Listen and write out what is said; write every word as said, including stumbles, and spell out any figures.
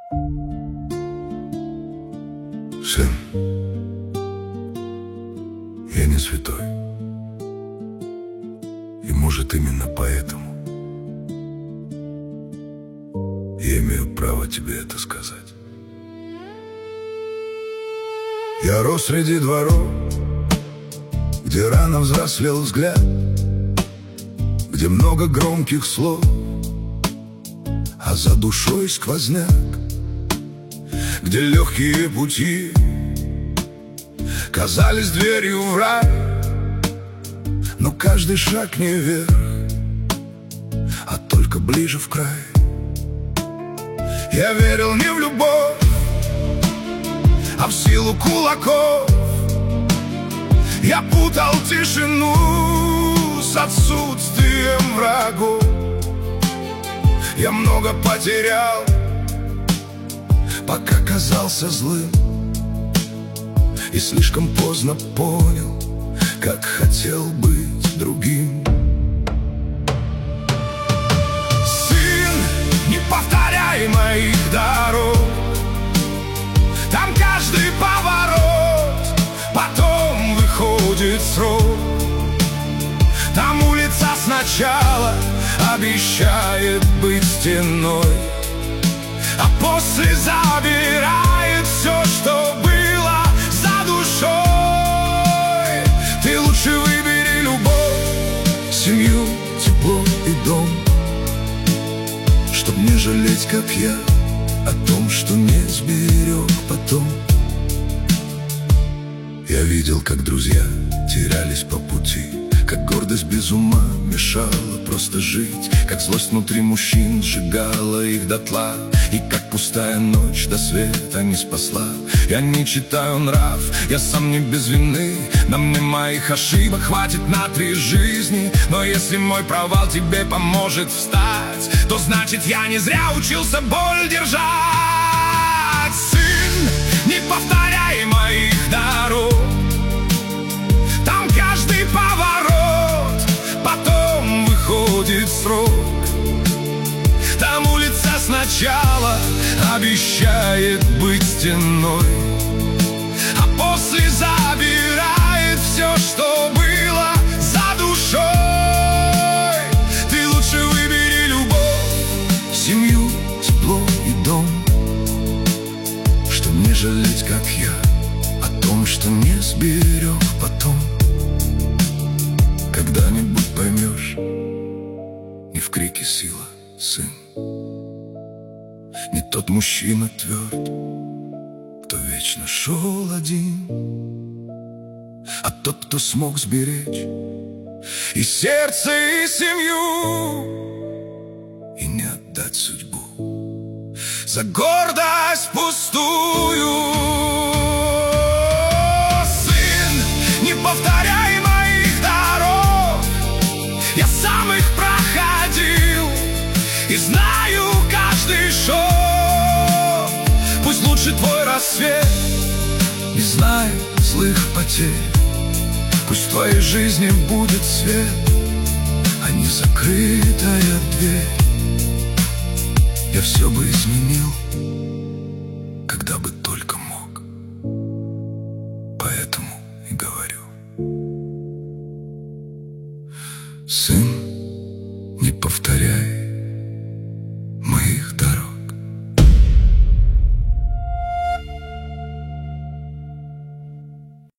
Сын, я не святой. И может именно поэтому я имею право тебе это сказать. Я рос среди дворов, где рано взрослел взгляд, где много громких слов, а за душой сквозняк, где легкие пути казались дверью в рай, но каждый шаг не вверх, а только ближе в край. Я верил не в любовь, а в силу кулаков. Я путал тишину с отсутствием врагов. Я много потерял, пока казался злым, и слишком поздно понял, как хотел быть другим. Сын, не повторяй моих дорог, там каждый поворот потом выходит срок. Там улица сначала обещает быть стеной, а после забирает все, что было за душой. Ты лучше выбери любовь, семью, тепло и дом, чтоб не жалеть, как я, о том, что не сберег потом. Я видел, как друзья терялись по пути, как гордость без ума мешала просто жить, как злость внутри мужчин сжигала их дотла, и как пустая ночь до света не спасла. Я не читаю нрав, я сам не без вины, на мне моих ошибок хватит на три жизни. Но если мой провал тебе поможет встать, то значит я не зря учился боль держать. Сын, не повторяй моих дорог, там каждый поворот потом выходит срок. Там улица сначала обещает быть стеной, а после забирает все, что было за душой. Ты лучше выбери любовь, семью, тепло и дом, чтоб не жалеть, как я, о том, что не сберег потом. Когда-нибудь поймешь, не в крике сила, сын. Не тот мужчина тверд, кто вечно шел один, а тот, кто смог сберечь и сердце, и семью, и не отдать судьбу за гордость пустую. Сын, не повторяй моих дорог, я сам их проходил и знаю каждый шаг. Пусть лучше твой рассвет не знает злых потерь, пусть в твоей жизни будет свет, а не закрытая дверь. Я все бы изменил,